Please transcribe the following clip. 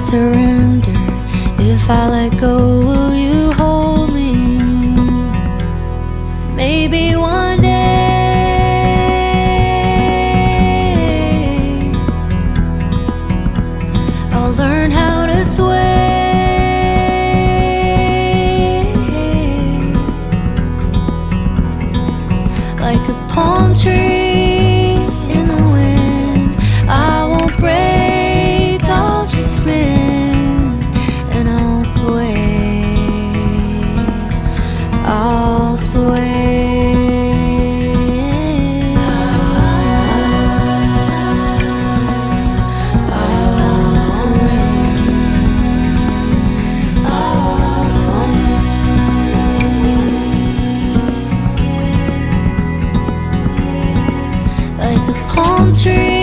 surrender. If I let go, will you hold me? Maybe one day I'll learn how to sway like a palm tree in the wind. I won't break, I'll just bend, and I'll sway, I'll sway. Like a palm tree